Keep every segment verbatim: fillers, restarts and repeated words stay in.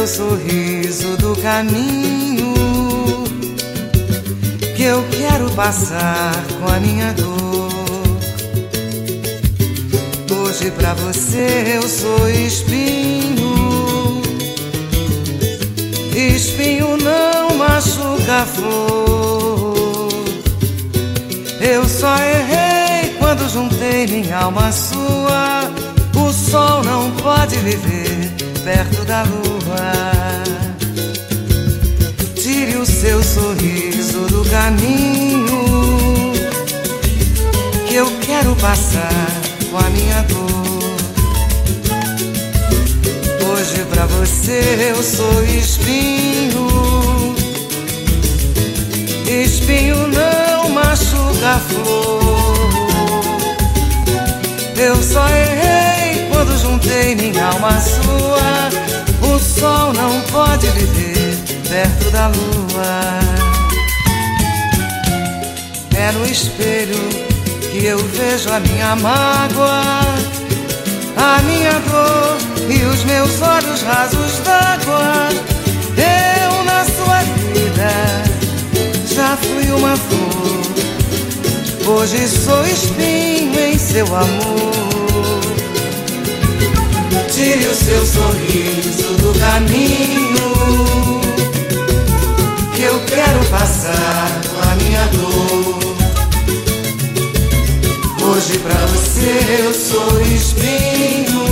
seu sorriso do caminho que eu quero passar com a minha dor. Hoje pra você eu sou espinho. Espinho não machuca a flor. Eu só errei quando juntei minha alma à sua. O sol não pode viver perto da lua. Tire o seu sorriso do caminho que eu quero passar com a minha dor. Hoje pra você eu sou espinho. Espinho não machuca a flor. Eu só errei quando juntei minha alma à sua. O sol não pode viver perto da lua. É no espelho que eu vejo a minha mágoa, a minha dor e os meus olhos rasos d'água. Eu na sua vida já fui uma flor. Hoje sou espinho em seu amor. Tire o seu sorriso do caminho que eu quero passar com a minha dor. Hoje pra você eu sou espinho.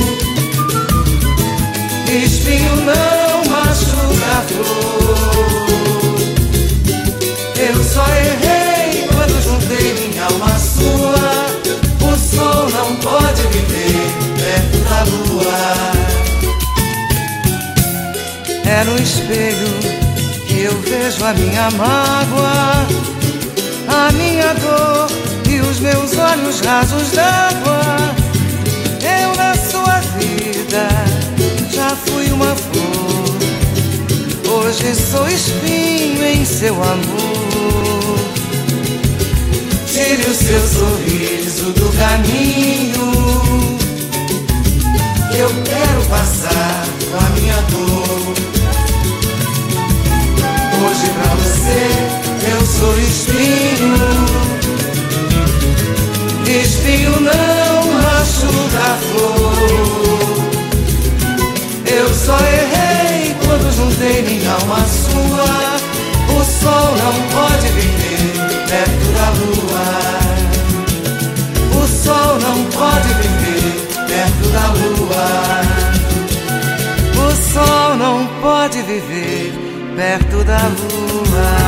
Espinho não machuca a flor. Eu só errei quando juntei minha alma à sua. O sol não pode viver perto da lua. É no espelho que eu vejo a minha mágoa, a minha dor e os meus olhos rasos d'água. Eu na sua vida já fui uma flor. Hoje sou espinho em seu amor. Tire o seu sorriso do caminho que eu quero passar com a minha dor. Hoje pra você eu sou espinho. Espinho não machuca a flor. Eu só errei quando juntei minha alma à sua. O sol não pode viver perto da lua. O sol não pode viver perto da lua. O sol não pode viver perto da lua.